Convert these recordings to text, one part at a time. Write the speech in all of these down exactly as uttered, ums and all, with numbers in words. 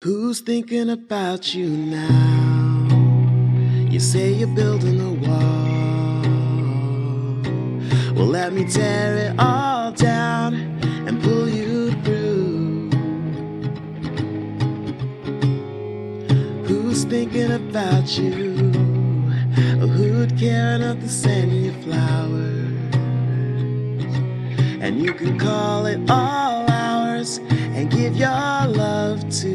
Who's thinking about you now? You say you're building a wall. Well, let me tear it all down and pull you through. Who's thinking about you? Who'd care enough to send you flowers? And you can call it all ours and give your love to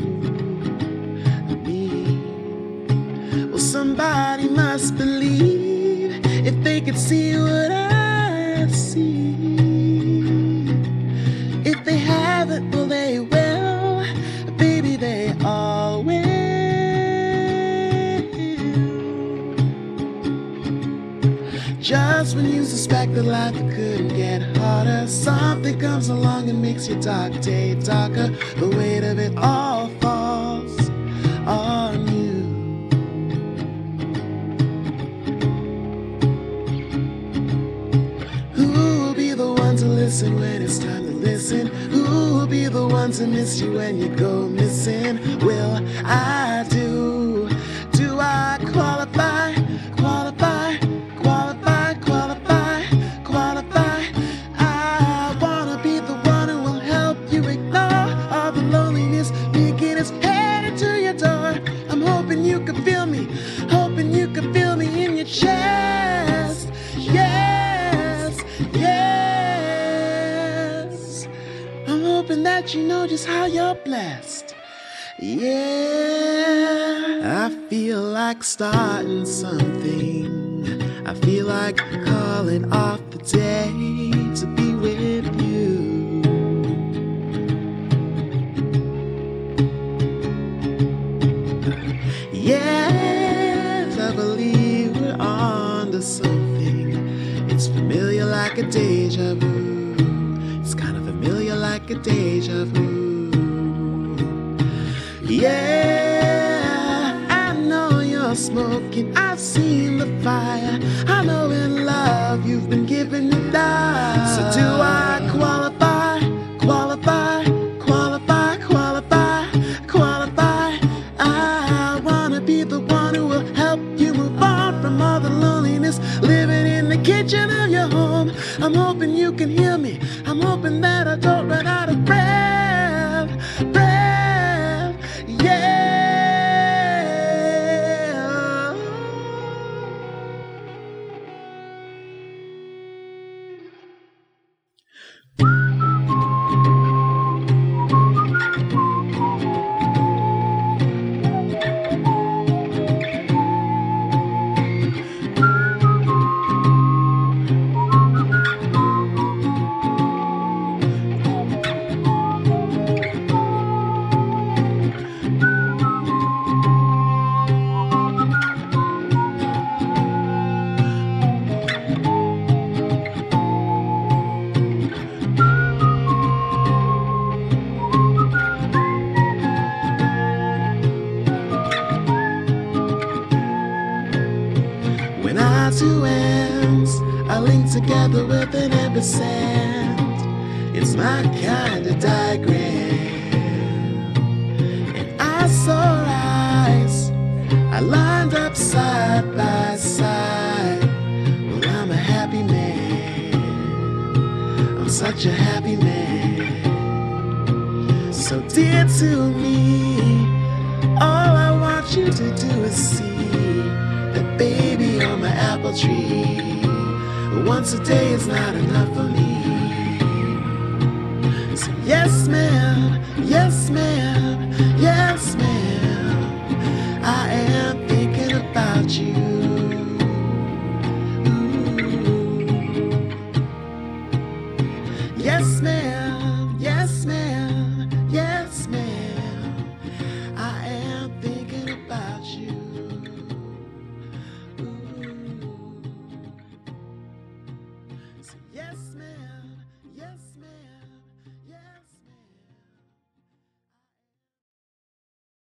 somebody must believe if they could see what I see. If they haven't, well, they will. Baby, they all will. Just when you suspect that life couldn't get harder, something comes along and makes your dark day darker. The weight of it all falls on you. To listen when it's time to listen. Who will be the one to miss you when you go missing? Will I do? Do I qualify? Qualify? Qualify? Qualify? Qualify? I wanna be the one who will help you ignore all the loneliness thinking it's headed to your door. I'm hoping you can feel me, hoping you can feel me in your chest. Yes, yes. Hoping that you know just how you're blessed. Yeah, I feel like starting something. I feel like calling off the day to be with you. Yes, I believe we're on to something. It's familiar like a deja vu. Familiar like a deja vu. Yeah, I know you're smoking. I've seen the fire. I know in love you've been given your die. So do I qualify? Qualify? Qualify? Qualify? Qualify? I wanna be the one who will help you move on from all the loneliness living in the kitchen of your home. I'm hoping you can hear me. I'm hoping that I don't run out of breath, breath, yeah. Two ends are linked together with an ampersand. It's my kind of diagram. And I saw eyes I lined up side by side. Well, I'm a happy man. I'm such a happy man. So dear to me, all I want you to do is see that baby on my apple tree. Once a day is not enough for me. So yes ma'am, yes ma'am, yes ma'am.